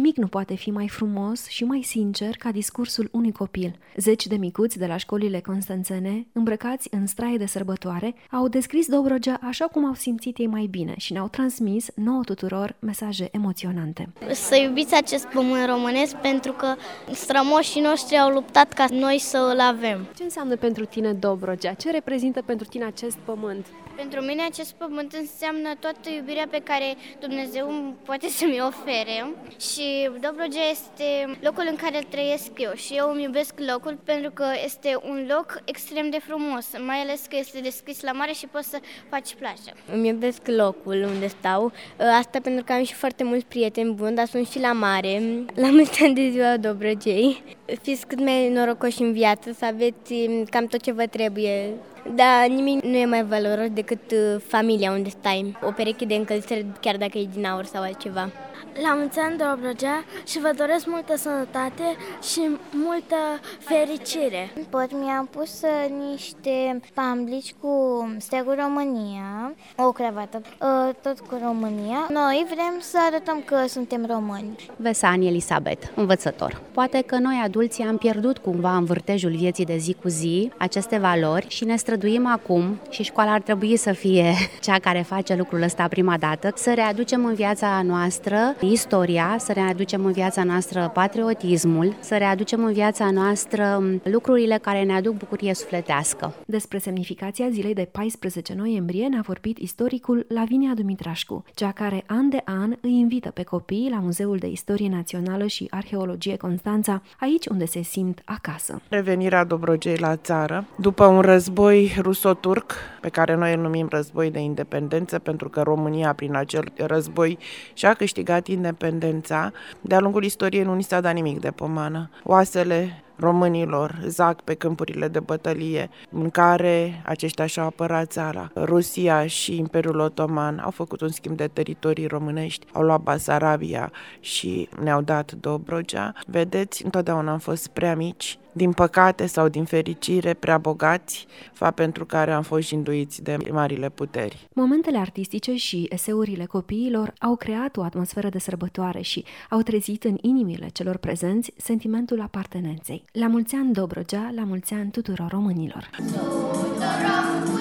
Nimic nu poate fi mai frumos și mai sincer ca discursul unui copil. Zeci de micuți de la școlile constanțene, îmbrăcați în straie de sărbătoare, au descris Dobrogea așa cum au simțit ei mai bine și ne-au transmis nouă tuturor mesaje emoționante. Să iubiți acest pământ românesc pentru că strămoșii noștri au luptat ca noi să îl avem. Ce înseamnă pentru tine Dobrogea? Ce reprezintă pentru tine acest pământ? Pentru mine acest pământ înseamnă toată iubirea pe care Dumnezeu poate să mi ofere și Dobrogea este locul în care trăiesc eu și eu îmi iubesc locul pentru că este un loc extrem de frumos, mai ales că este deschis la mare și poți să faci plajă. Îmi iubesc locul unde stau, asta pentru că am și foarte mulți prieteni buni, dar sunt și la mare. La mulți ani de ziua Dobrogei. Fiți cât mai norocoși în viață, să aveți cam tot ce vă trebuie. Dar nimic nu e mai valoros decât familia unde stai. O pereche de încălțări, chiar dacă e din aur sau altceva. La mulți ani, Dobrogea, și vă doresc multă sănătate și multă fericire. Mi-am pus niște pamblici cu steagul România, o cravată, tot cu România. Noi vrem să arătăm că suntem români. Vesani Elisabeth, învățător. Poate că noi adulții am pierdut cumva în vârtejul vieții de zi cu zi aceste valori și ne străduim acum, și școala ar trebui să fie cea care face lucrul ăsta prima dată, să readucem în viața noastră istoria, să readucem în viața noastră patriotismul, să readucem în viața noastră lucrurile care ne aduc bucurie sufletească. Despre semnificația zilei de 14 noiembrie ne-a vorbit istoricul Lavinia Dumitrașcu, cea care an de an îi invită pe copii la Muzeul de Istorie Națională și Arheologie Constanța, aici unde se simt acasă. Revenirea Dobrogei la țară, după un război ruso-turc, pe care noi îl numim război de independență, pentru că România prin acel război și-a câștigat independența. De-a lungul istoriei nu ni s-a dat nimic de pomană. Oasele românilor zac pe câmpurile de bătălie în care aceștia și-au apărat țara. Rusia și Imperiul Otoman au făcut un schimb de teritorii românești, au luat Basarabia și ne-au dat Dobrogea. Vedeți, întotdeauna am fost prea mici, din păcate sau din fericire, prea bogați, fapt pentru care am fost jinduiți de marile puteri. Momentele artistice și eseurile copiilor au creat o atmosferă de sărbătoare și au trezit în inimile celor prezenți sentimentul apartenenței. La mulți ani Dobrogea, la mulți ani tuturor românilor!